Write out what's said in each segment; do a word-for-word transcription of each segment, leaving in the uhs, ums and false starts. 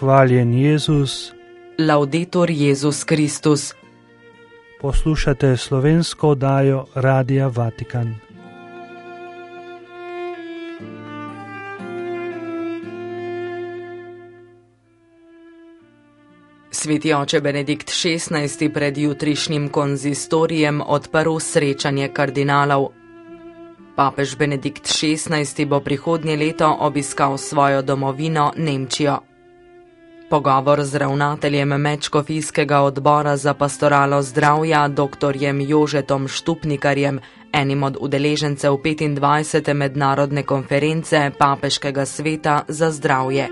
Hvaljen Jezus. Laudetur Jezus Kristus. Poslušate slovensko oddajo Radia Vatikan. Sveti oče Benedikt šestnajsti pred jutrišnjim konzistorijem odprl srečanje kardinalov. Papež Benedikt šestnajsti bo prihodnje leto obiskal svojo domovino Nemčijo. Pogovor z ravnateljem Medškofijskega odbora za pastoralo zdravja doktorjem Jožetom Štupnikarjem, enim od udeležencev petindvajsete mednarodne konference Papeškega sveta za zdravje.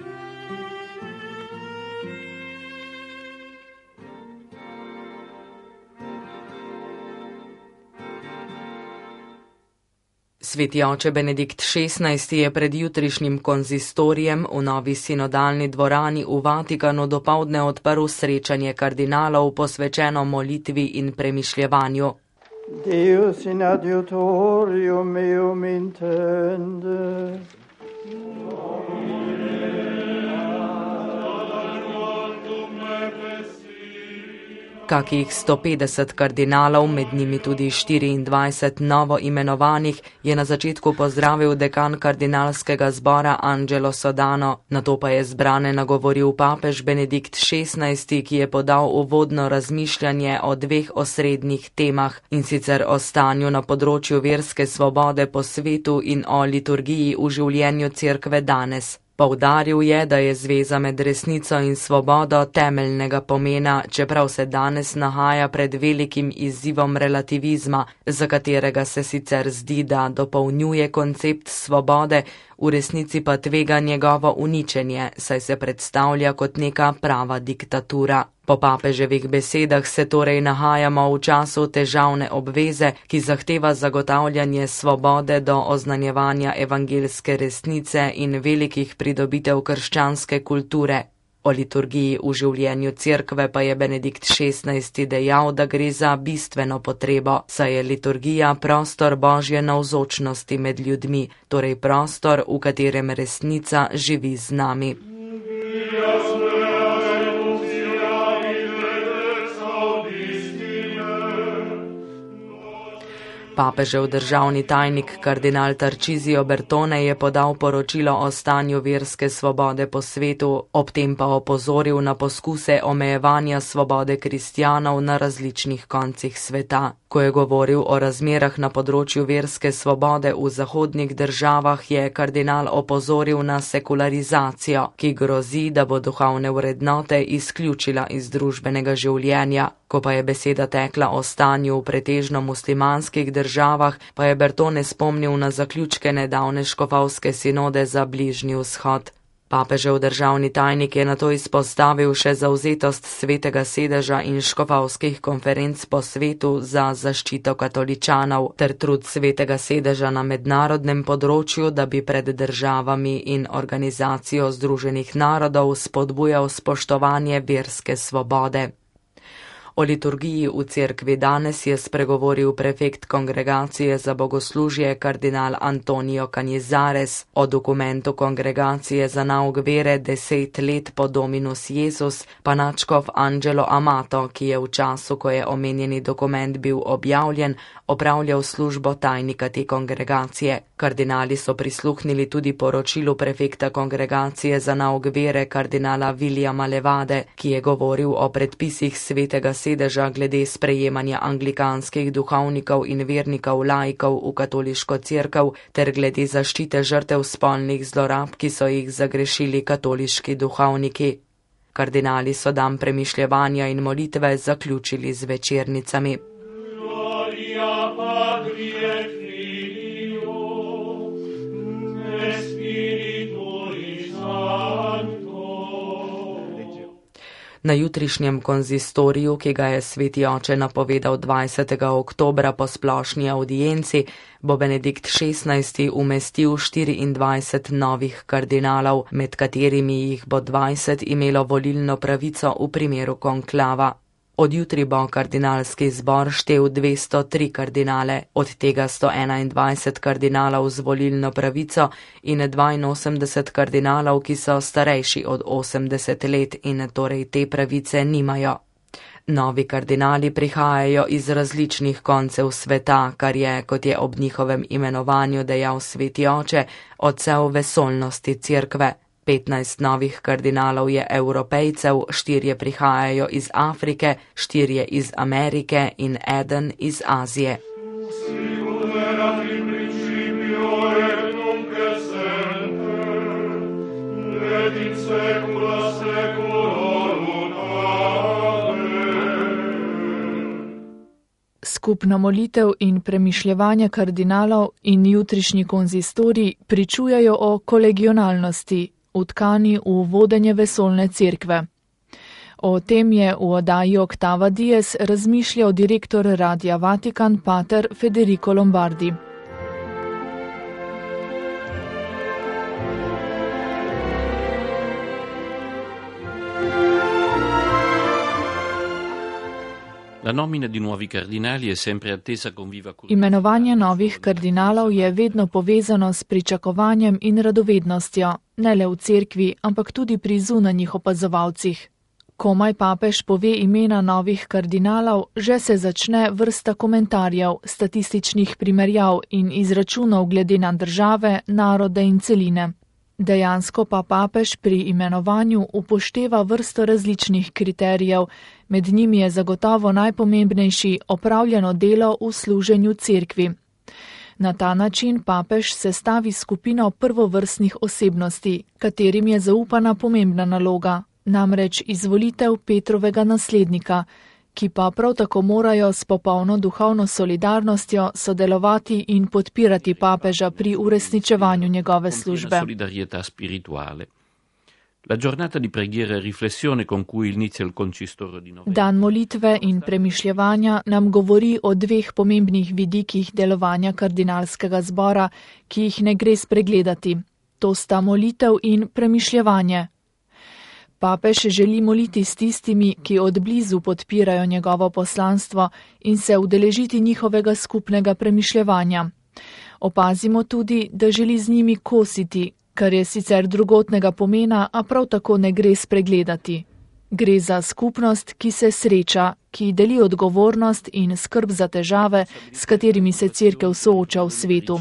Sveti oče Benedikt šestnajsti je pred jutrišnjim konzistorijem v novi sinodalni dvorani v Vatikanu dopoldne odprl srečanje kardinalov posvečeno molitvi in premišljevanju. Deus in adiutorium meum intende. Kakih sto petdeset kardinalov, med njimi tudi štiriindvajset novo imenovanih, je na začetku pozdravil dekan kardinalskega zbora Angelo Sodano, nato pa je zbrane nagovoril papež Benedikt šestnajsti, ki je podal uvodno razmišljanje o dveh osrednjih temah, in sicer o stanju na področju verske svobode po svetu in o liturgiji v življenju cerkve danes. Poudaril je, da je zveza med resnico in svobodo temeljnega pomena, čeprav se danes nahaja pred velikim izzivom relativizma, za katerega se sicer zdi, da dopolnjuje koncept svobode, v resnici pa tvega njegovo uničenje, saj se predstavlja kot neka prava diktatura. Po papeževih besedah se torej nahajamo v času težavne obveze, ki zahteva zagotavljanje svobode do oznanjevanja evangeljske resnice in velikih pridobitev krščanske kulture. O liturgiji v življenju cerkve pa je Benedikt šestnajsti dejal, da gre za bistveno potrebo, saj je liturgija prostor Božje navzočnosti med ljudmi, torej prostor, v katerem resnica živi z nami. Papežev državni tajnik kardinal Tarcisio Bertone je podal poročilo o stanju verske svobode po svetu, ob tem pa opozoril na poskuse omejevanja svobode kristjanov na različnih koncih sveta. Ko je govoril o razmerah na področju verske svobode v zahodnih državah, je kardinal opozoril na sekularizacijo, ki grozi, da bo duhovne vrednote izključila iz družbenega življenja. Ko pa je beseda tekla o stanju v pretežno muslimanskih državah, pa je Bertone spomnil na zaključke nedavne škofovske sinode za Bližnji vzhod. Papežev državni tajnik je nato izpostavil še zavzetost Svetega sedeža in škofovskih konferenc po svetu za zaščito katoličanov ter trud Svetega sedeža na mednarodnem področju, da bi pred državami in organizacijo Združenih narodov spodbujal spoštovanje verske svobode. O liturgiji v cerkvi danes je spregovoril prefekt kongregacije za bogoslužje kardinal Antonio Canizares, o dokumentu kongregacije za nauk vere deset let po Dominus Jezus pa nadškof Angelo Amato, ki je v času, ko je omenjeni dokument bil objavljen, opravljal službo tajnika te kongregacije. Kardinali so prisluhnili tudi poročilu prefekta kongregacije za nauk vere kardinala Williama Levade, ki je govoril o predpisih Svetega sedeža glede sprejemanja anglikanskih duhovnikov in vernikov laikov v katoliško cerkev ter glede zaščite žrtev spolnih zlorab, ki so jih zagrešili katoliški duhovniki. Kardinali so dan premišljevanja in molitve zaključili z večernicami. Na jutrišnjem konzistoriju, ki ga je sveti oče napovedal dvajsetega oktobra po splošni avdienci, bo Benedikt šestnajsti umestil štiriindvajset novih kardinalov, med katerimi jih bo dvajset imelo volilno pravico v primeru konklava. Od jutri bo kardinalski zbor štel dvesto tri kardinale, od tega sto enaindvajset kardinalov z volilno pravico in dvainosemdeset kardinalov, ki so starejši od osemdeset let in torej te pravice nimajo. Novi kardinali prihajajo iz različnih koncev sveta, kar je, kot je ob njihovem imenovanju dejal sveti oče, odsev vesoljnosti cerkve. petnajst novih kardinalov je Evropejcev, štirje prihajajo iz Afrike, štirje iz Amerike in eden iz Azije. Skupna molitev in premišljevanje kardinalov in jutrišnji konzistorij pričujejo o kolegionalnosti, utkani v vodenje vesoljne cerkve. O tem je v oddaji Octava Dies razmišljal direktor Radia Vatikan pater Federico Lombardi. Imenovanje novih kardinalov je vedno povezano s pričakovanjem in radovednostjo, ne le v cerkvi, ampak tudi pri zunanjih opazovalcih. Komaj papež pove imena novih kardinalov, že se začne vrsta komentarjev, statističnih primerjav in izračunov glede na države, narode in celine. Dejansko pa papež pri imenovanju upošteva vrsto različnih kriterijev, med njimi je zagotovo najpomembnejši opravljeno delo v služenju cerkvi. Na ta način papež sestavi skupino prvovrstnih osebnosti, katerim je zaupana pomembna naloga, namreč izvolitev Petrovega naslednika, ki pa prav tako morajo s popolno duhovno solidarnostjo sodelovati in podpirati papeža pri uresničevanju njegove službe. Dan molitve in premišljevanja nam govori o dveh pomembnih vidikih delovanja kardinalskega zbora, ki jih ne gre spregledati. To sta molitev in premišljevanje. Papež želi moliti s tistimi, ki od blizu podpirajo njegovo poslanstvo in se udeležiti njihovega skupnega premišljevanja. Opazimo tudi, da želi z njimi kositi, kar je sicer drugotnega pomena, a prav tako ne gre spregledati. Gre za skupnost, ki se sreča, ki deli odgovornost in skrb za težave, s katerimi se cerkev sooča v svetu.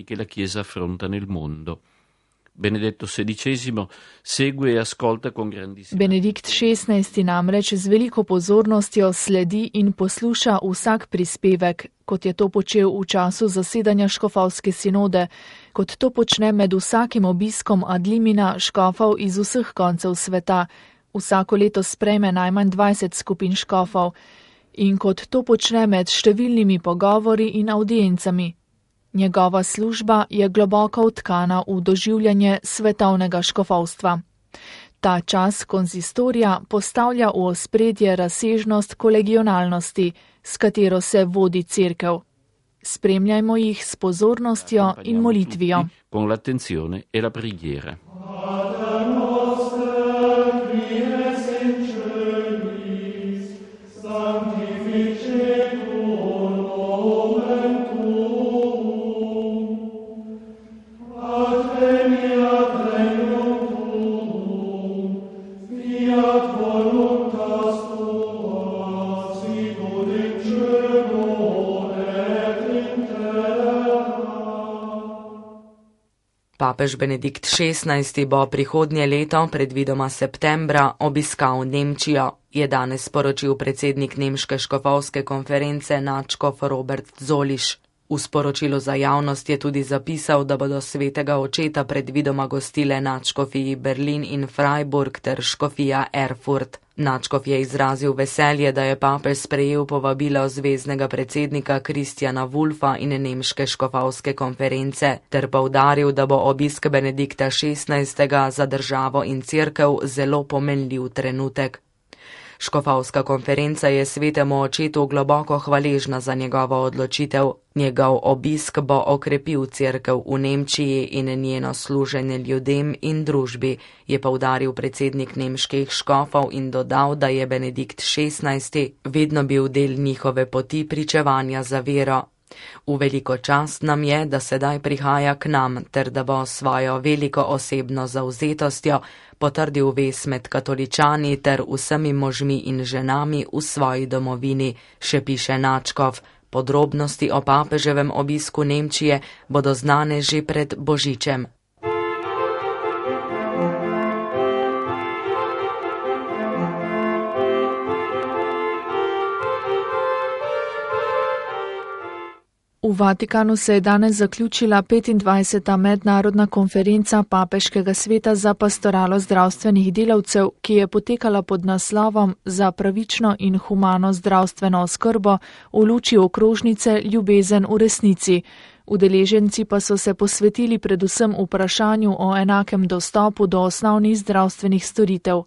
Benedikt šestnajsti namreč z veliko pozornostjo sledi in posluša vsak prispevek, kot je to počel v času zasedanja škofovske sinode, kot to počne med vsakim obiskom ad limina škofov iz vseh koncev sveta. Vsako leto sprejme najmanj dvajset skupin škofov in kot to počne med številnimi pogovori in audiencami. Njegova služba je globoko vtkana v doživljanje svetovnega škofovstva. Ta čas konzistorija postavlja v ospredje razsežnost kolegionalnosti, s katero se vodi cerkev. Spremljajmo jih s pozornostjo in molitvijo. Papež Benedikt šestnajsti bo prihodnje leto, predvidoma septembra, obiskal Nemčijo, je danes sporočil predsednik Nemške škofovske konference nadškof Robert Zoliš. V sporočilu za javnost je tudi zapisal, da bodo svetega očeta predvidoma gostile nadškofiji Berlin in Freiburg ter škofija Erfurt. Nadškof je izrazil veselje, da je papež sprejel povabilo zveznega predsednika Kristjana Wulfa in Nemške škofovske konference, ter poudaril, da bo obisk Benedikta šestnajstega za državo in cerkev zelo pomenljiv trenutek. Škofovska konferenca je svetemu očetu globoko hvaležna za njegovo odločitev. Njegov obisk bo okrepil cerkev v Nemčiji in njeno služenje ljudem in družbi, je poudaril predsednik nemških škofov in dodal, da je Benedikt šestnajsti vedno bil del njihove poti pričevanja za vero. V veliko čast nam je, da sedaj prihaja k nam, ter da bo svojo veliko osebno zavzetostjo potrdil vez med katoličani ter vsemi možmi in ženami v svoji domovini, še piše Načkov. Podrobnosti o papeževem obisku Nemčije bodo znane že pred Božičem. V Vatikanu se je danes zaključila petindvajseta mednarodna konferenca Papeškega sveta za pastoralo zdravstvenih delavcev, ki je potekala pod naslovom Za pravično in humano zdravstveno oskrbo v luči okrožnice Ljubezen v resnici. Udeleženci pa so se posvetili predvsem vprašanju o enakem dostopu do osnovnih zdravstvenih storitev.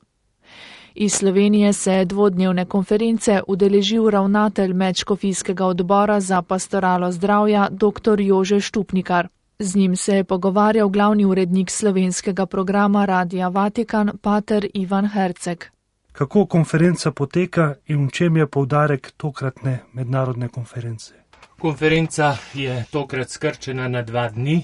Iz Slovenije se je dvodnevne konference udeležil ravnatelj Medškofijskega odbora za pastoralo zdravja dr. Jože Štupnikar. Z njim se je pogovarjal glavni urednik slovenskega programa Radia Vatikan, pater Ivan Herceg. Kako konferenca poteka in v čem je poudarek tokratne mednarodne konference? Konferenca je tokrat skrčena na dva dni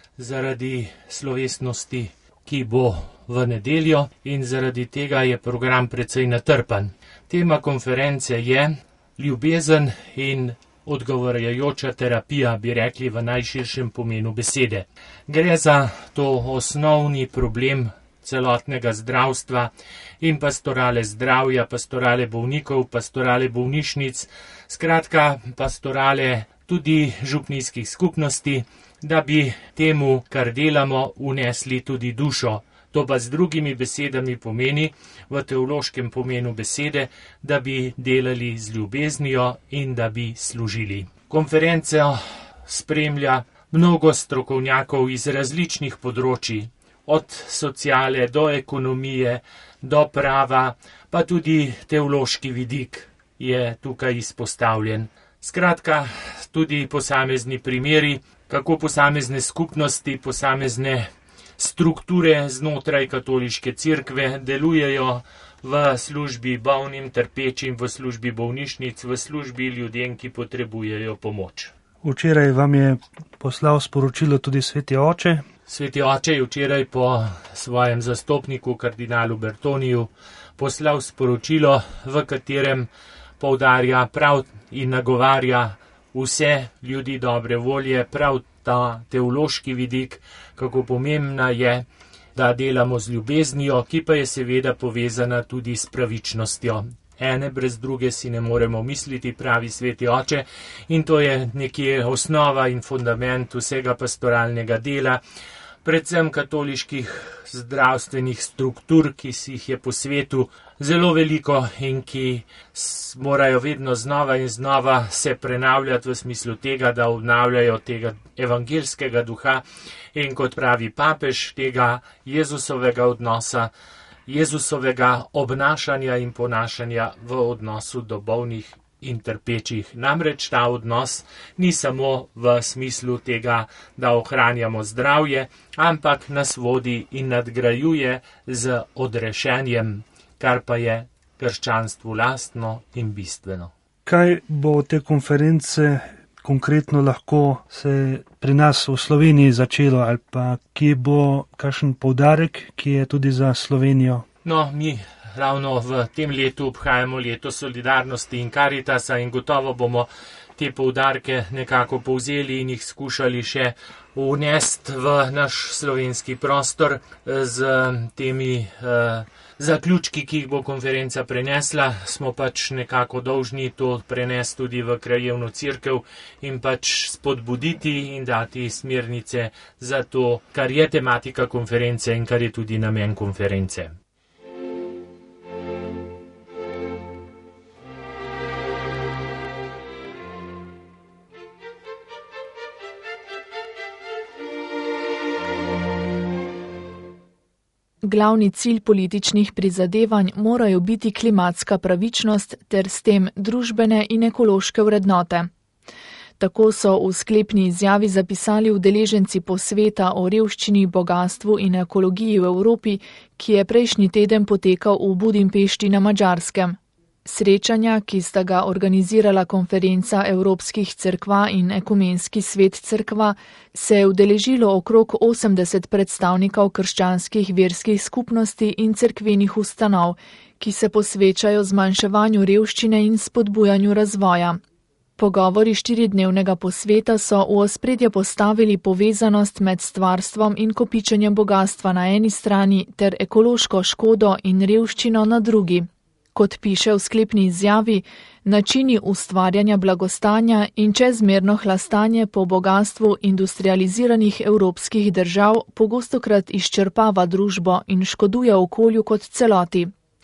zaradi slovesnosti, ki bo v nedeljo, in zaradi tega je program precej natrpan. Tema konference je ljubezen in odgovarjajoča terapija, bi rekli v najširšem pomenu besede. Gre za to osnovni problem celotnega zdravstva in pastorale zdravja, pastorale bolnikov, pastorale bolnišnic, skratka pastorale tudi župnijskih skupnosti, da bi temu, kar delamo, unesli tudi dušo. To pa z drugimi besedami pomeni, v teološkem pomenu besede, da bi delali z ljubeznijo in da bi služili. Konferenco spremlja mnogo strokovnjakov iz različnih področji, od sociale do ekonomije, do prava, pa tudi teološki vidik je tukaj izpostavljen. Skratka, tudi posamezni primeri, kako posamezne skupnosti, posamezne strukture znotraj katoliške cerkve delujejo v službi bolnim, trpečim, v službi bolnišnic, v službi ljudem, ki potrebujejo pomoč. Včeraj vam je poslal sporočilo tudi sveti oče. Sveti oče je včeraj po svojem zastopniku, kardinalu Bertoniju, poslal sporočilo, v katerem poudarja prav in nagovarja vse ljudi dobre volje, prav ta teološki vidik, kako pomembna je, da delamo z ljubeznijo, ki pa je seveda povezana tudi s pravičnostjo. Ene brez druge si ne moremo misliti, pravi sveti oče, in to je nekje osnova in fundament vsega pastoralnega dela, predvsem katoliških zdravstvenih struktur, ki si jih je po svetu zelo veliko in ki morajo vedno znova in znova se prenavljati v smislu tega, da obnavljajo tega evangelskega duha in, kot pravi papež, tega Jezusovega odnosa, Jezusovega obnašanja in ponašanja v odnosu do bolnih in trpečih. Namreč ta odnos ni samo v smislu tega, da ohranjamo zdravje, ampak nas vodi in nadgrajuje z odrešenjem, kar pa je krščanstvu lastno in bistveno. Kaj bo te konference konkretno lahko se pri nas v Sloveniji začelo, ali pa kje bo kakšen poudarek, ki je tudi za Slovenijo? No, mi ravno v tem letu obhajamo leto solidarnosti in karitasa in gotovo bomo te poudarke nekako povzeli in jih skušali še vnesti v naš slovenski prostor z temi eh, zaključki, ki jih bo konferenca prenesla. Smo pač nekako dolžni to prenesti tudi v krajevno cerkev in pač spodbuditi in dati smernice za to, kar je tematika konference in kar je tudi namen konference. Glavni cilj političnih prizadevanj morajo biti klimatska pravičnost ter s tem družbene in ekološke vrednote. Tako so v sklepni izjavi zapisali udeleženci posveta o revščini, bogatstvu in ekologiji v Evropi, ki je prejšnji teden potekal v Budimpešti na Madžarskem. Srečanja, ki sta ga organizirala konferenca Evropskih cerkva in Ekumenski svet cerkva, se je udeležilo okrog osemdeset predstavnikov krščanskih verskih skupnosti in cerkvenih ustanov, ki se posvečajo zmanjševanju revščine in spodbujanju razvoja. Pogovori štiridnevnega posveta so v ospredje postavili povezanost med stvarstvom in kopičenjem bogatstva na eni strani ter ekološko škodo in revščino na drugi. Kot piše v sklepni izjavi, načini ustvarjanja blagostanja in čezmerno hlastanje po bogatstvu industrializiranih evropskih držav pogostokrat izčrpava družbo in škoduje okolju kot celoti.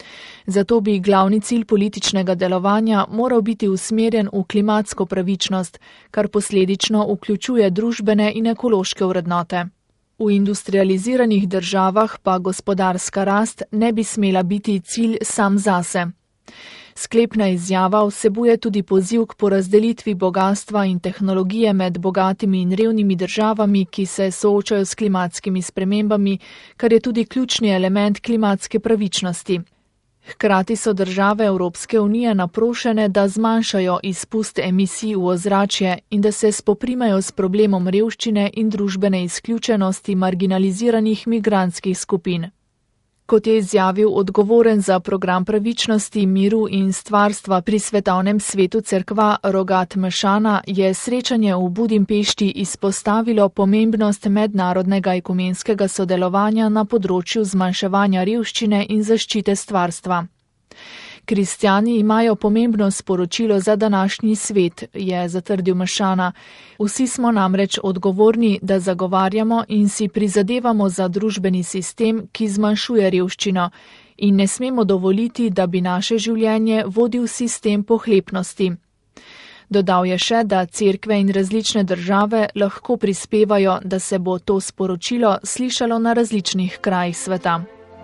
Zato bi glavni cilj političnega delovanja moral biti usmerjen v klimatsko pravičnost, kar posledično vključuje družbene in ekološke vrednote. V industrializiranih državah pa gospodarska rast ne bi smela biti cilj sam zase. Sklepna izjava vsebuje tudi poziv k porazdelitvi bogatstva in tehnologije med bogatimi in revnimi državami, ki se soočajo s klimatskimi spremembami, kar je tudi ključni element klimatske pravičnosti. Hkrati so države Evropske unije naprošene, da zmanjšajo izpust emisij v ozračje in da se spoprimejo s problemom revščine in družbene izključenosti marginaliziranih migrantskih skupin. Kot je izjavil odgovoren za program pravičnosti, miru in stvarstva pri Svetovnem svetu cerkva Rogat Mešana, je srečanje v Budimpešti izpostavilo pomembnost mednarodnega ekumenskega sodelovanja na področju zmanjševanja revščine in zaščite stvarstva. Kristjani imajo pomembno sporočilo za današnji svet, je zatrdil Mešana. Vsi smo namreč odgovorni, da zagovarjamo in si prizadevamo za družbeni sistem, ki zmanjšuje revščino, in ne smemo dovoliti, da bi naše življenje vodil sistem pohlepnosti. Dodal je še, da cerkve in različne države lahko prispevajo, da se bo to sporočilo slišalo na različnih krajih sveta.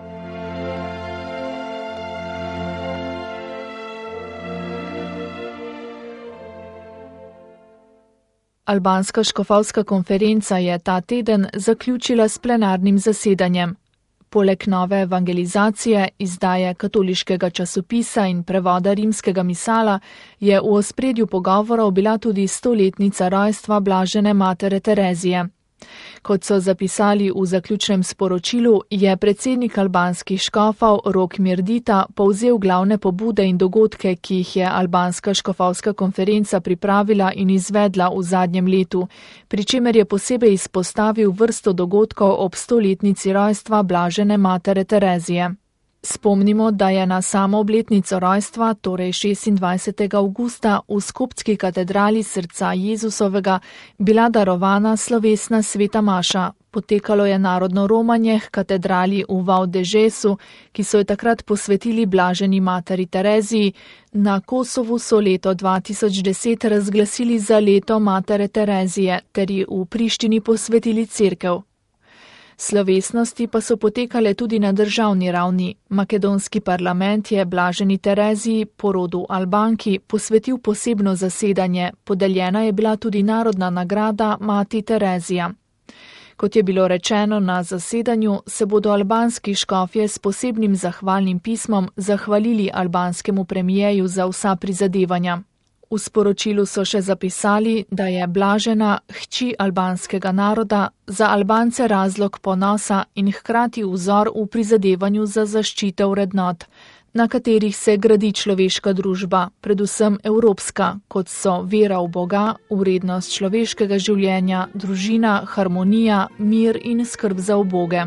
Albanska škofovska konferenca je ta teden zaključila s plenarnim zasedanjem. Poleg nove evangelizacije, izdaje katoliškega časopisa in prevoda rimskega misala, je v ospredju pogovorov bila tudi stoletnica rojstva blažene matere Terezije. Kot so zapisali v zaključnem sporočilu, je predsednik albanskih škofov Rok Mirdita povzel glavne pobude in dogodke, ki jih je Albanska škofovska konferenca pripravila in izvedla v zadnjem letu, pri čemer je posebej izpostavil vrsto dogodkov ob stoletnici rojstva blažene matere Terezije. Spomnimo, da je na samo obletnico rojstva, torej šestindvajsetega avgusta, v Skopski katedrali srca Jezusovega bila darovana slovesna sveta maša. Potekalo je narodno romanje h katedrali v Vaudežesu, ki so jo takrat posvetili blaženi materi Tereziji. Na Kosovu so leto dva tisoč deset razglasili za leto matere Terezije ter ji v Prištini posvetili cerkev. Slovesnosti pa so potekale tudi na državni ravni. Makedonski parlament je blaženi Tereziji, porodu Albanki, posvetil posebno zasedanje. Podeljena je bila tudi narodna nagrada Mati Terezija. Kot je bilo rečeno na zasedanju, se bodo albanski škofje s posebnim zahvalnim pismom zahvalili albanskemu premijeju za vsa prizadevanja. V sporočilu so še zapisali, da je blažena hči albanskega naroda, za Albance razlog ponosa in hkrati vzor v prizadevanju za zaščito vrednot, na katerih se gradi človeška družba, predvsem evropska, kot so vera v Boga, vrednost človeškega življenja, družina, harmonija, mir in skrb za uboge.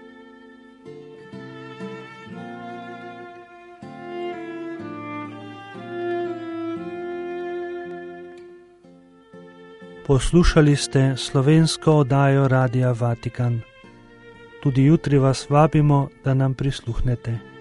Poslušali ste slovensko oddajo Radia Vatikan. Tudi jutri vas vabimo, da nam prisluhnete.